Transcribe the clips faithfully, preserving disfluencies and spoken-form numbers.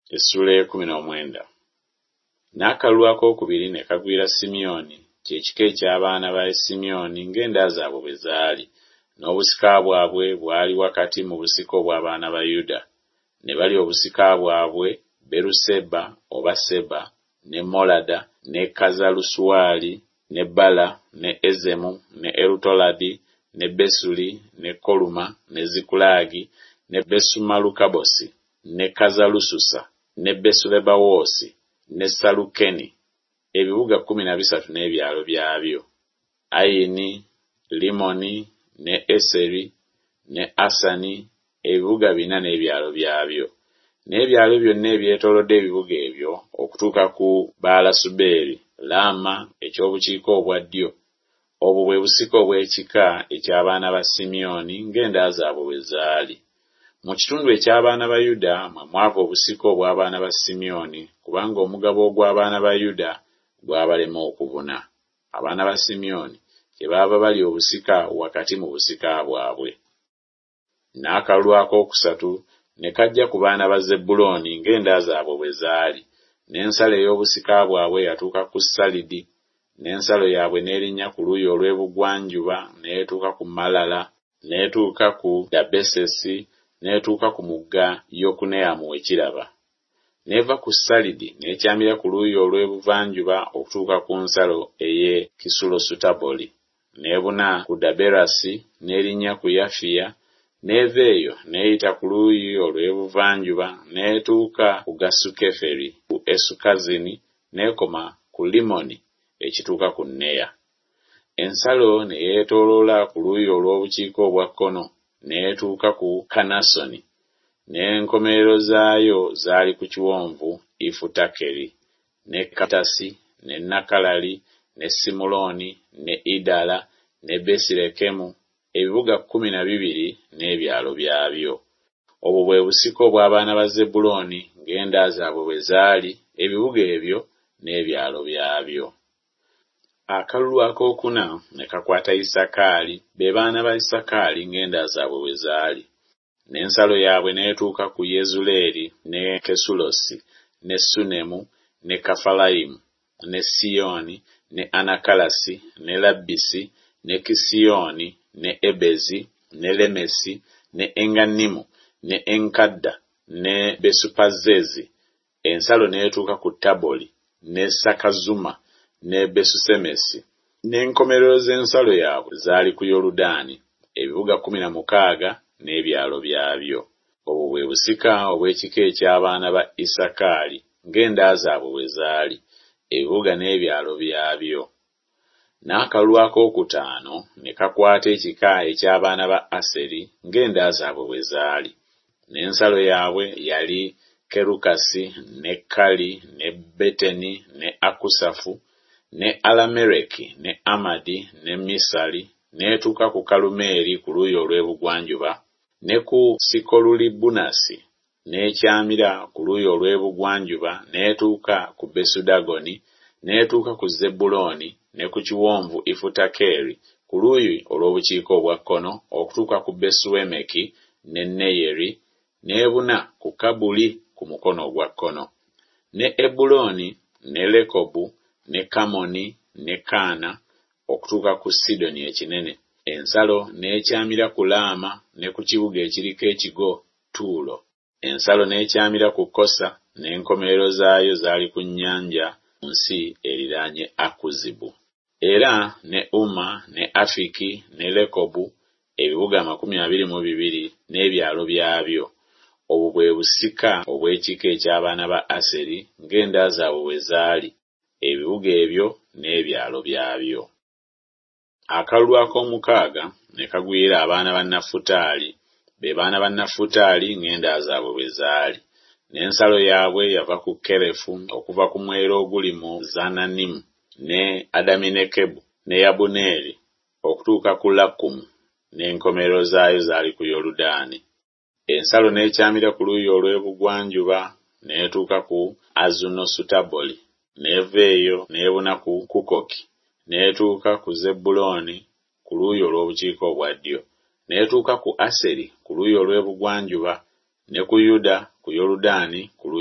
Essula y'ekumi n'omwenda. N'akalulu akookubiri ne kagwira Simyoni, kye kika eky'abaana ba Simyoni ng'enda zaabwe bwe zaali, n'obusika bwabwe bwali wakati mu busika obw'abaana ba Yuda. Ne bali obusika bwabwe Beruseba oba Seba, ne Molada, ne Kazalusuwali, ne Bala, ne Ezemu, ne Erutoladi, ne Besuli, ne Koluma, ne Zikulagi, ne Besumalukabosi, ne Kazalususa, ne Besulebawoosi, ne Salukeni, ebibuga kkumi na bisatu n'ebyalo byabyo. Ayini, Limoni, ne Eseri, ne Asani, ebibuga bina n'ebyalo byabyo. N'ebyalo byonna ebyetoolodde ebibuga ebyo okutuuka ku Baalasubeeri, Laama eky'obukiika obwa ddyo. Obwo bwe busika obw'ekika eky'abaana ba Simyoni ng'enda zaabwe bwe zaali. Mu kitundu eky'abaana ba Yuda mwe mwava obusika obw'abaana ba Simyoni, kubanga omugabo ogw'abaana ba Yuda gwabalema okubuna. Abaana ba Simyoni kyebaava bali obusika wakati mu busika bwabwe. N'akalulu akookusatu ne kajja ku baana ba Zebbulooni ng'enda zaabwe bwe zaali, n'ensalo ey'obusika bwabwe yatuuka ku Salidi, n'ensalo yaabwe n'erinnya ku luuyi olw'ebugwanjuba n'etuuka ku Malala, n'etuuka ku Dabesesi, n'etuuka ku mugga Yokuneamu w'ekiraba. N'eva ku Salidi n'ekyamira ku luuyi olw'ebuvanjuba okutuuka ku nsalo ey'e Kisulosutaboli, n'ebuna ku Daberasi n'erinnya ku Yafiya, n'eva eyo n'eyita ku luuyi olw'ebuvanjuba n'etuuka ku Gasukeferi ku Esukazini, n'ekoma ku Limoni ekituuka ku Neya. Ensalo ne yeetooloola ku luuyi olw'obukiika obwa kkono n'etuuka ku Kanasoni, n'enkomerero zaayo zaali ku kiwonvu Ifutakeri, ne Katasi, ne Nakalali, ne Simuloni, ne Idala, ne Besirekemu, ebibuga kkumi na bibiri n'ebyalo byabyo. Obwo bwe busika obw'abaana ba Zebbulooni ng'enda zaabwe bwe zaali, ebibuga ebyo n'ebyalo byabyo. Akalulu akookuna ne kakwata Isakaali, be baana ba Isakaali ng'enda zaabwe bwe zaali. N'ensalo yaabwe n'etuuka ku Yezuleeri, ne Kesulosi, ne Sunemu, ne Kafalayimu, ne Siyoni, ne Anakalasi, ne Labbisi, ne Kisiyoni, ne Ebezi, ne Lemesi, ne Enganimu, ne Enkadda, ne Besupazezi. Ensalo n'etuuka ku Taboli, ne Sakazuma, ne Besusemesi. N'enkomerero z'ensalo yaabwe zaali ku Yoludaani, ebibuga kkumi na mukaaga n'ebyalo byabyo. Obwo bwe busika obw'ekika eky'abaana ba Isakaali ng'enda zaabwe bwe zaali, ebibuga n'ebyalo byabyo. N'akalulu akookutaano ne kakwata ekika eky'abaana ba Aseri ng'enda zaabwe bwe zaali. N'ensalo yaabwe yali Kerukasi, ne Kali, ne Beteni, ne Akusafu, ne Alamereki, ne Amadi, ne Misali, n'etuuka ku Kalumeeri ku luuyi olw'ebugwanjuba, ne ku Sikolulibunasi, n'ekyamira ku luuyi olw'ebugwanjuba, n'etuuka ku Besudagoni, n'etuuka ku Zebbulooni, ne ku kiwonvu Ifutakeri ku luuyi olw'obukiika obwa kkono okutuuka ku Besuemeki ne Neyeri, n'ebuna ku Kabuli ku mukono ogwa kkono, ne Ebulooni, ne Lekobu, ne Kamoni, ne Kaana okutuuka ku Sidoni ekinene. Ensalo n'ekyamira ku Laama ne ku kibuga ekiriko ekigo Tuulo. Ensalo n'ekyamira ku Kosa, n'enkomerero zaayo zaali ku nnyanja mu nsi eriraanye Akuzibu. Era ne Uma, ne Afiki, ne Lekobu, ebibuga amakumi abiri mu bibiri n'ebyalo byabyo. Obwo bwe busika obw'ekika eky'abaana ba Aseri ng'enda zaabwe bwe zaali, ebibuga ebyo n'ebyalo byabyo. Akalulu ak'omukaaga ne kagwira abaana ba Nafutaali, be baana ba Nafutaali ng'enda zaabwe bwe zaali. N'ensalo yaabwe yava ku Kerefu okuva ku mwero oguli mu Zananimu, ne Adaminekebu, ne Yabuneeri okutuuka ku Lakumu, n'enkomerero zaayo zaali ku Yoludaani. Ensalo n'ekyamira ku luuyi olw'ebugwanjuba n'etuuka ku Azunosutaboli, n'eva eyo n'ebuna ku Kukoki, n'etuuka ku Zebbulooni ku luuyi olw'obukiika obwa ddyo, n'etuuka ku Aseri ku luuyi olw'ebugwanjuba, ne ku Yuda ku Yoludaani ku luuyi olw'ebuvanjuba.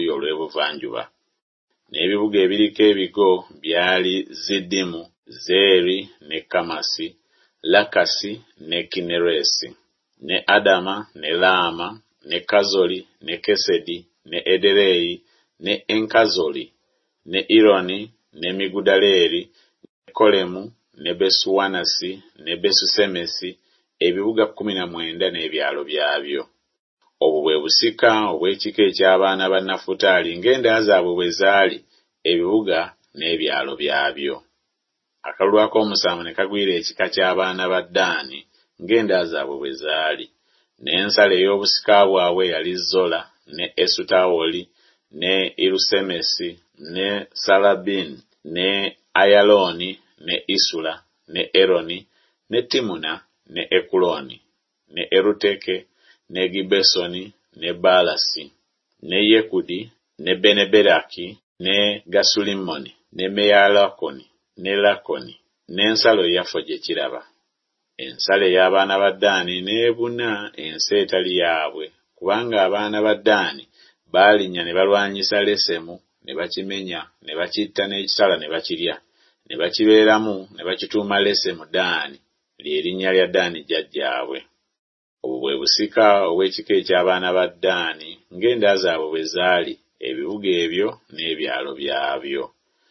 ebuvanjuba. N'ebibuga ebiriko ebigo byali Ziddimu, Zeeri ne Kamasi, Lakasi ne Kineresi, ne Adama ne Laama ne Kazoli ne Kesedi ne Ederei ne Enkazoli ne Ironi ne Migudaleri ne Kolemu ne Besuwanasi ne Besusemesi, ebibuga kkumi na mwenda n'ebyalo byabyo. Obwo bwe busika obw'ekika eky'abaana ba Nafutaali ng'enda zaabwe bwe zaali, ebibuga n'ebyalo byabyo. Akalulu ak'omusanvu ne kagwira ekika ky'abaana ba Ddaani ng'enda zaabwe bwe zaali. N'ensalo ey'obusika bwabwe yali Zola ne Esutawoli ne Irusemesi ne Salabini ne Ayalooni ne Isula ne Eroni ne Timuna ne Ekuloni ne Eruteke ne Gibesoni ne Baalasi ne Yekudi ne Beneberaki ne Gasulimoni ne Meyalakoni ne Lakoni n'ensalo yafo gye kiraba. Ensalo y'abaana ba Ddaani n'ebuna ensi etali yaabwe, kubanga abaana ba Ddaani baalinnya ne balwanyisa Lesemu ne bakimenya ne bakitta n'ekitala ne bakirya ne bakibeeramu ne bakituuma Lesemu Ddaani, ly'erinnya lya Ddaani jjajjaabwe. Obwo bwe busika obw'ekika eky'abaana ba Ddaani ng'enda zaabwe bwe zaali, ebibuga ebyo n'ebyalo byabyo.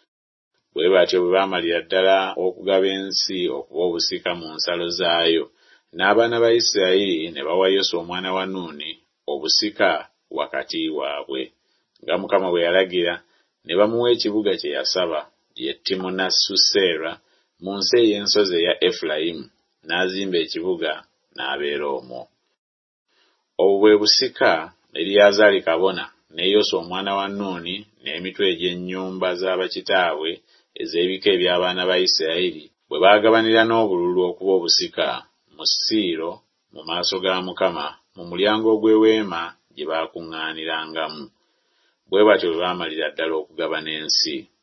Bwe batyo bwe baamalira ddala okugaba ensi okuba obusika mu nsalo zaayo, n'abaana ba Isirayiri ne bawa Yoswa omwana wa Nuuni obusika wakati waabwe, nga Mukama bwe yalagira, ne bamuwa ekibuga kye yasaba, ye Timunasusera, mu nsi ey'ensozi eya Efulayimu, n'azimba ekibuga n'abeera omwo. Obwo bwe busika Eriyazaali kabona ne Yoswa omwana wa Nuuni n'emitwe egy'ennyumba z'abakitaabwe ez'ebika eby'abaana ba Isirayiri bwe baagabanira n'obululu okuba obusika mu Siiro mu maaso ga Mukama mu mulyango gw'eweema gye baakuŋŋaanirangamu. Bwe batyo bwe baamalira ddala okugabana ensi.